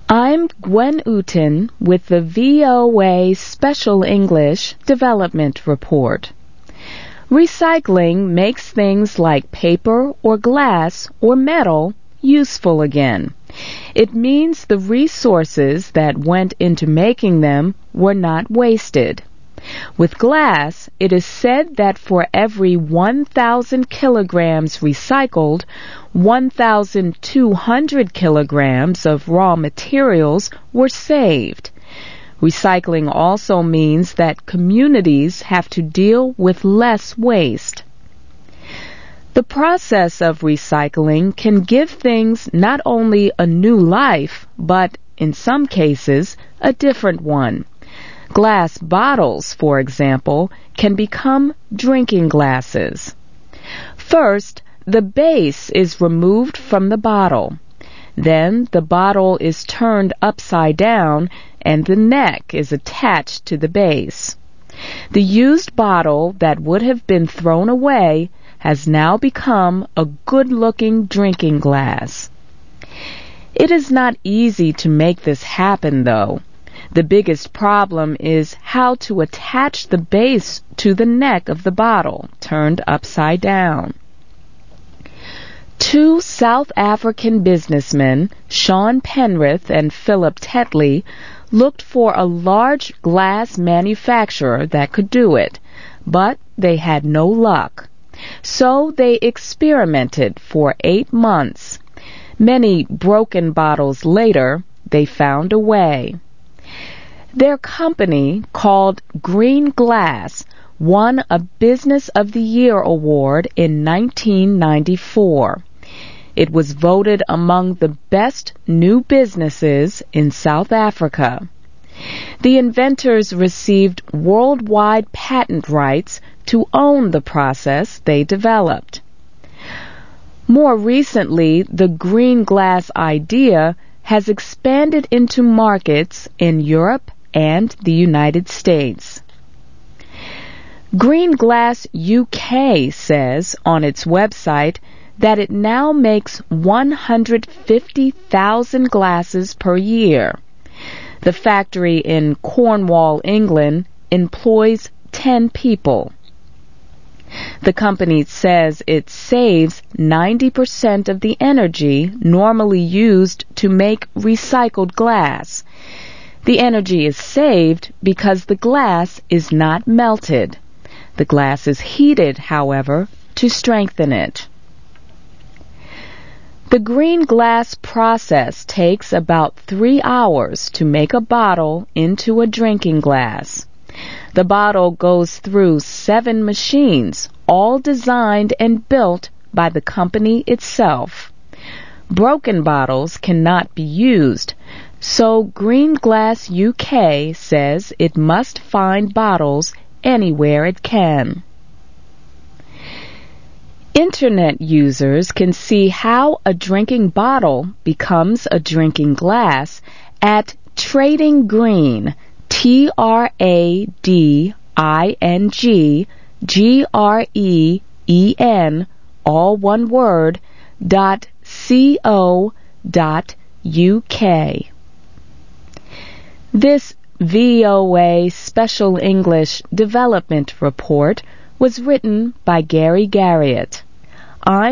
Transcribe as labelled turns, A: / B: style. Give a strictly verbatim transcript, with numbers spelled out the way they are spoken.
A: I'm Gwen Uten with the V O A Special English Development Report. Recycling makes things like paper or glass or metal useful again. It means the resources that went into making them were not wasted. With glass, it is said that for every one thousand kilograms recycled, one thousand two hundred kilograms of raw materials were saved. Recycling also means that communities have to deal with less waste. The process of recycling can give things not only a new life, but, in some cases, a different one. Glass bottles, for example, can become drinking glasses. First, the base is removed from the bottle. Then the bottle is turned upside down and the neck is attached to the base. The used bottle that would have been thrown away has now become a good-looking drinking glass. It is not easy to make this happen, though. The biggest problem is how to attach the base to the neck of the bottle, turned upside down. Two South African businessmen, Sean Penrith and Philip Tetley, looked for a large glass manufacturer that could do it, but they had no luck. So they experimented for eight months. Many broken bottles later, they found a way. Their company, called Green Glass, won a Business of the Year award in nineteen ninety-four. It was voted among the best new businesses in South Africa. The inventors received worldwide patent rights to own the process they developed. More recently, the green glass idea has expanded into markets in Europe and the United States. Green Glass U K says on its website that it now makes one hundred fifty thousand glasses per year. The factory in Cornwall, England, employs ten people. The company says it saves ninety percent of the energy normally used to make recycled glass. The energy is saved because the glass is not melted. The glass is heated, however, to strengthen it. The green glass process takes about three hours to make a bottle into a drinking glass. The bottle goes through seven machines, all designed and built by the company itself. Broken bottles cannot be used, so Green Glass U K says it must find bottles anywhere it can. Internet users can see how a drinking bottle becomes a drinking glass at Trading Green, T R A D I N G G R E E N, all one word, dot co dot U K. This V O A Special English Development Report was written by Gary Garriott. I'm